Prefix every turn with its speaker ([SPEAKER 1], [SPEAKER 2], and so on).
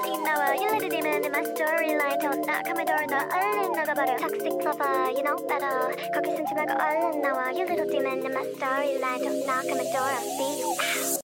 [SPEAKER 1] 빨리 나와 You little demon in my storyline Don't knock on my door 더 얼른 나가버려 Toxic lover you know better 거기 숨지 말고 얼른 나와 You little demon in my storyline Don't knock on my door I'll see you